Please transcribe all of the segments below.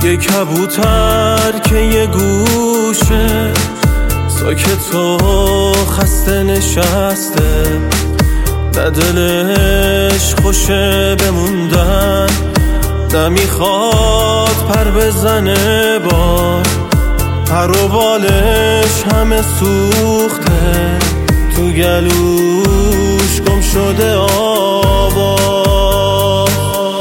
یه کبوتر که یه گوشه ساکت و خسته نشسته، نه دلش خوشه بموندن، نه میخواد پر بزنه بار، پر و بالش همه سوخته، تو گلوش گم شده آواز.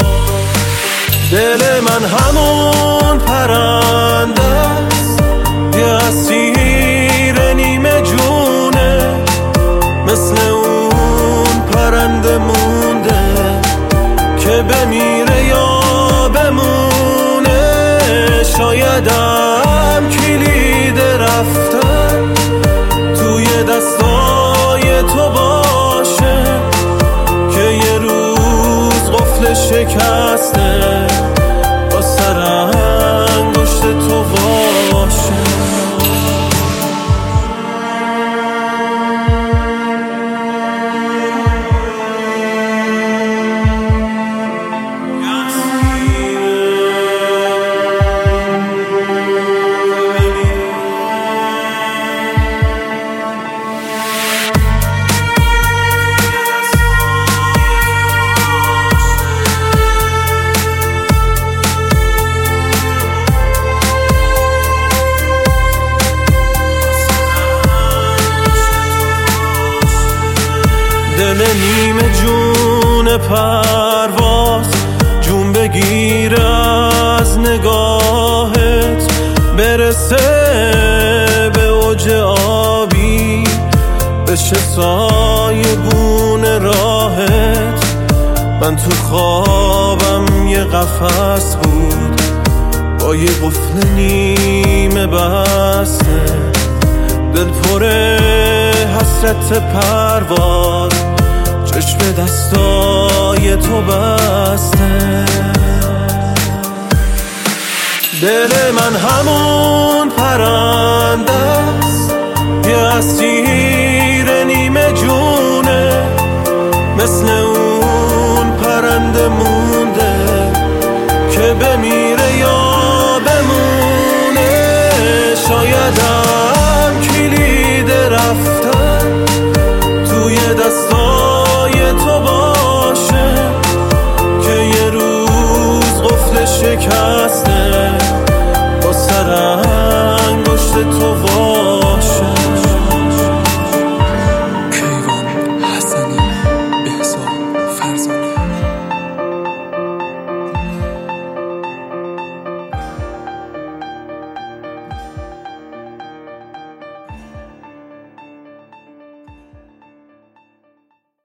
دل من همون پرنده است، یه اسیر نیمه جونه، مثل اون پرنده مونده که بمیره یا بمونه. شایدم کلید رفتن توی دستای تو باشه که یه روز قفل شکسته با سر انگشت تو باشه. دل نیمه جون پرواز جون بگیره از نگاهت، برسه به اوج آبی، بشه سایه گون راهت. من تو خوابم یه قفس بود با یه قفل نیمه بسته، دل پر حسرت پرواز، چشم دستای تو بسته. دل من همون پرنده است، یه اسیر نیمه جونه، مثل اون پرنده مونده که بمیره یا بمونه. شایدم کلید رفتن توی دستای تو باشه که یه روز قفل شکسته با سر انگشت تو